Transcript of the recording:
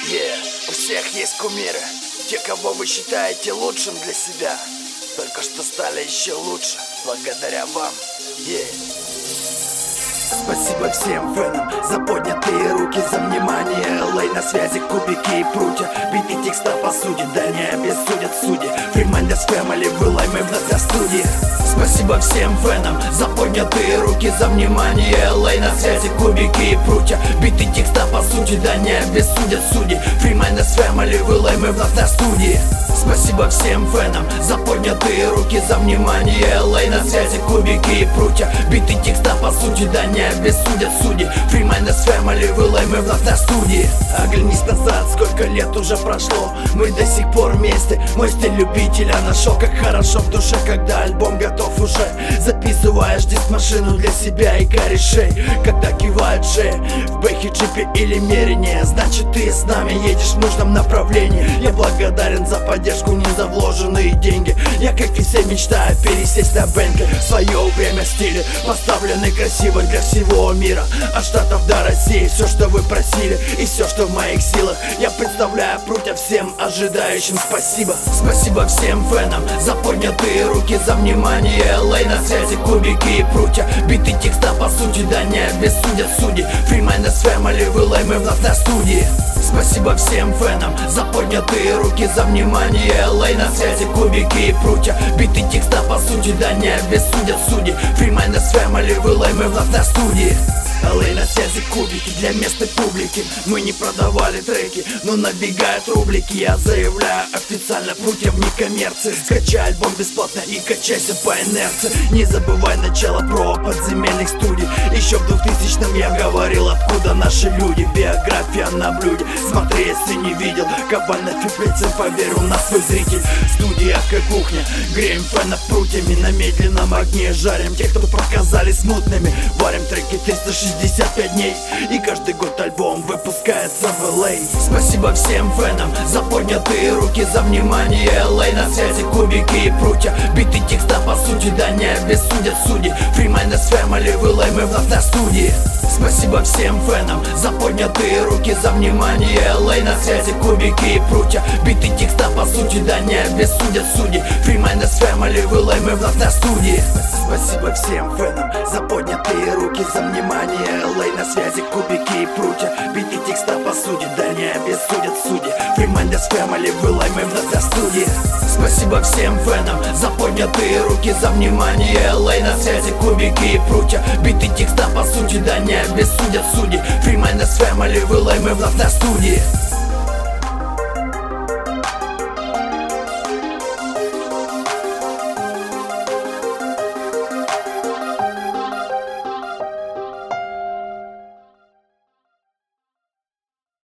У всех есть кумиры, те, кого вы считаете лучшим для себя, только что стали еще лучше благодаря вам. Спасибо всем фэнам за поднятые руки, за внимание. Лей на связи, кубики и прутья, биты текста по сути, да не обессудят судьи. Фримайндерс Фэмили, вылай мы вновь на студии. Спасибо всем фэнам за поднятые руки, за внимание. Лей на связи, кубики и прутья, биты текста по сути, да не обессудят судьи. Фримайндерс Фэмили, вылай мы вновь на студии. Спасибо всем фэнам за поднятые руки, за внимание. Лей на связи, кубики и прутья, биты текста по сути, да не обессудят судьи. Фримайндерс Фэмили, вылай мы вновь на студии. Оглянись назад, сколько лет уже прошло, мы до сих пор вместе. Мой стиль любителя нашел, как хорошо в душе, когда альбом готов уже. Записываешь диск-машину для себя и корешей, когда кивают шеи в бэхе, джипе или мерине, значит ты с нами едешь в нужном направлении. Я благодарен за поддержку, не за вложенные деньги. Я, как и все, мечтаю пересесть на Бентли. В свое время стили поставлены красиво для всего мира, от Штатов до России. Все, что вы просили и все, что в моих силах, я представляю прутья всем ожидающим. Спасибо. Спасибо всем фэнам за поднятые руки, за внимание. Лей на связи, кубики и прутья, биты текста по сути, да не обессудят судьи. Фримайндерс Фэмили, вылай мы вновь на студии. Спасибо всем фэнам за поднятые руки, за внимание. Лей на связи, кубики и прутья, биты текста по сути, да не обессудят судьи. Фримайндерс Фэмили, вылай мы вновь на студии. Лей на связи, кубики для местной публики. Мы не продавали треки, но набегают рублики. Я заявляю официально, прутья вне коммерции. Скачай альбом бесплатно и качайся по инерции. Не забывай начало про подземельных студий. Еще в 2000-м я говорил, откуда наши люди. Биография на блюде, смотри, если не видел. Кабаль на фиплице, поверь, у нас свой зритель. Студия как кухня, греем фэнов прутьями. На медленном огне жарим тех, кто показались мутными. Варим треки 365 дней, и каждый год альбом выпускается в LA. Спасибо всем фэнам за поднятые руки, за внимание. Лей на связи, кубики и прутья, биты текста по сути, да не обессудят судьи. Фримайндерс Фэмили, вылай мы вновь на студии. Спасибо всем фэнам за поднятые руки, за внимание. Лей на связи, кубики и прутья, биты текста по сути, да не обессудят судьи. Фримайндерс Фэмили, вылай мы вновь на студии. Спасибо всем фэнам за поднятые руки, за внимание. Лей на связи, кубики и прутья, биты текста по сути, да не обессудят судьи. Фримайндерс Фэмили, вылай мы вновь на студии. Спасибо всем фэнам за поднятые руки, за внимание. Лей на связи, кубики и прутья, биты текста по сути, да не обессудят судьи. Фримайндерс Фэмили, вылай мы вновь на студии.